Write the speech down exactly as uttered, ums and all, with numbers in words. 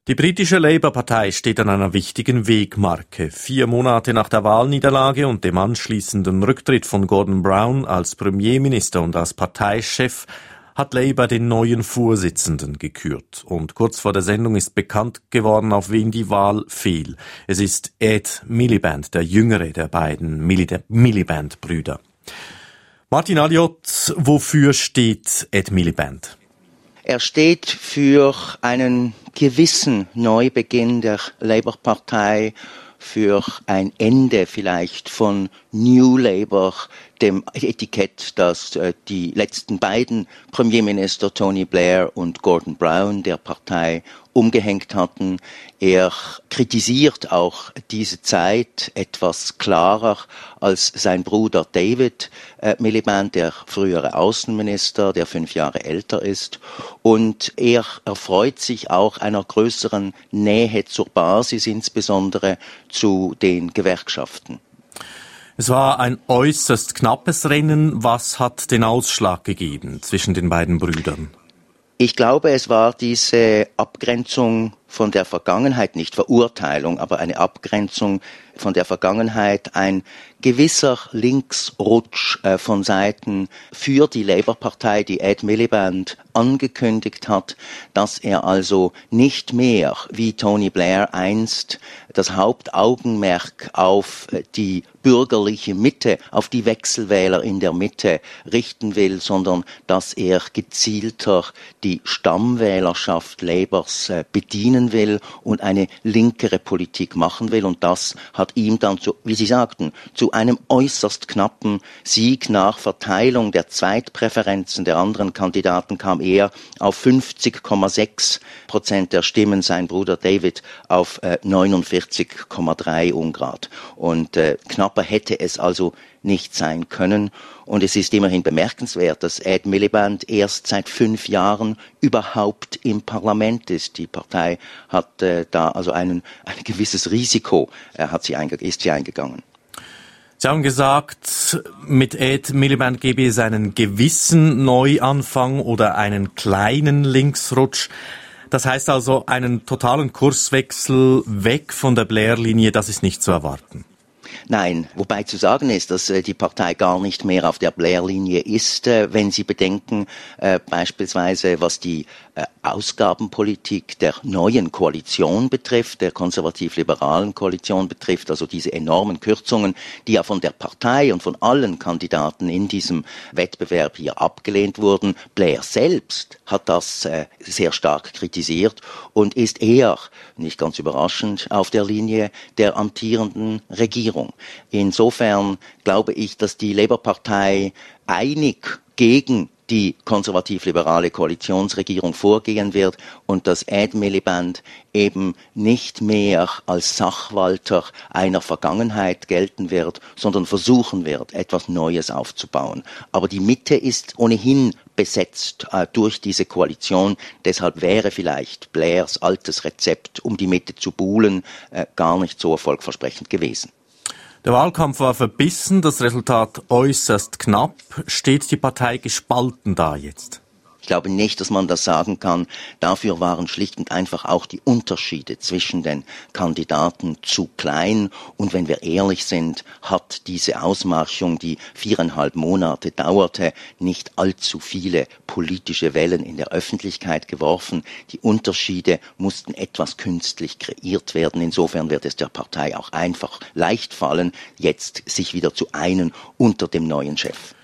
Die britische Labour-Partei steht an einer wichtigen Wegmarke. Vier Monate nach der Wahlniederlage und dem anschließenden Rücktritt von Gordon Brown als Premierminister und als Parteichef hat Labour den neuen Vorsitzenden gekürt. Und kurz vor der Sendung ist bekannt geworden, auf wen die Wahl fiel. Es ist Ed Miliband, der jüngere der beiden Miliband-Brüder. Martin Alliot, wofür steht Ed Miliband? Er steht für einen gewissen Neubeginn der Labour-Partei, für ein Ende vielleicht von New Labour, dem Etikett, das äh, die letzten beiden Premierminister Tony Blair und Gordon Brown der Partei umgehängt hatten. Er kritisiert auch diese Zeit etwas klarer als sein Bruder David äh, Miliband, der frühere Außenminister, der fünf Jahre älter ist. Und er erfreut sich auch einer größeren Nähe zur Basis, insbesondere zu den Gewerkschaften. Es war ein äußerst knappes Rennen. Was hat den Ausschlag gegeben zwischen den beiden Brüdern? Ich glaube, es war diese Abgrenzung von der Vergangenheit, nicht Verurteilung, aber eine Abgrenzung von der Vergangenheit, ein gewisser Linksrutsch äh, von Seiten für die Labour-Partei, die Ed Miliband angekündigt hat, dass er also nicht mehr wie Tony Blair einst das Hauptaugenmerk auf die bürgerliche Mitte, auf die Wechselwähler in der Mitte richten will, sondern dass er gezielter die Stammwählerschaft Labours äh, bedienen will und eine linkere Politik machen will. Und das hat ihm dann, zu, wie Sie sagten, zu einem äußerst knappen Sieg nach Verteilung der Zweitpräferenzen der anderen Kandidaten kam er auf fünfzig Komma sechs Prozent der Stimmen, sein Bruder David auf äh, neunundvierzig Komma drei Ungrad. Und äh, knapper hätte es also nicht sein können. Und es ist immerhin bemerkenswert, dass Ed Miliband erst seit fünf Jahren überhaupt im Parlament ist. Die Partei hat äh, da also einen, ein gewisses Risiko, äh, hat sie einge- ist sie eingegangen. Sie haben gesagt, mit Ed Miliband gebe es einen gewissen Neuanfang oder einen kleinen Linksrutsch. Das heißt also, einen totalen Kurswechsel weg von der Blair-Linie, das ist nicht zu erwarten. Nein, wobei zu sagen ist, dass äh, die Partei gar nicht mehr auf der Blair-Linie ist, äh, wenn Sie bedenken, äh, beispielsweise was die äh, Ausgabenpolitik der neuen Koalition betrifft, der konservativ-liberalen Koalition betrifft, also diese enormen Kürzungen, die ja von der Partei und von allen Kandidaten in diesem Wettbewerb hier abgelehnt wurden. Blair selbst hat das äh, sehr stark kritisiert und ist eher, nicht ganz überraschend, auf der Linie der amtierenden Regierung. Insofern glaube ich, dass die Labour-Partei einig gegen die konservativ-liberale Koalitionsregierung vorgehen wird und dass Ed Miliband eben nicht mehr als Sachwalter einer Vergangenheit gelten wird, sondern versuchen wird, etwas Neues aufzubauen. Aber die Mitte ist ohnehin besetzt äh, durch diese Koalition. Deshalb wäre vielleicht Blairs altes Rezept, um die Mitte zu buhlen, äh, gar nicht so erfolgversprechend gewesen. Der Wahlkampf war verbissen, das Resultat äußerst knapp. Steht die Partei gespalten da jetzt? Ich glaube nicht, dass man das sagen kann. Dafür waren schlicht und einfach auch die Unterschiede zwischen den Kandidaten zu klein. Und wenn wir ehrlich sind, hat diese Ausmarschung, die viereinhalb Monate dauerte, nicht allzu viele politische Wellen in der Öffentlichkeit geworfen. Die Unterschiede mussten etwas künstlich kreiert werden. Insofern wird es der Partei auch einfach leicht fallen, jetzt sich wieder zu einen unter dem neuen Chef.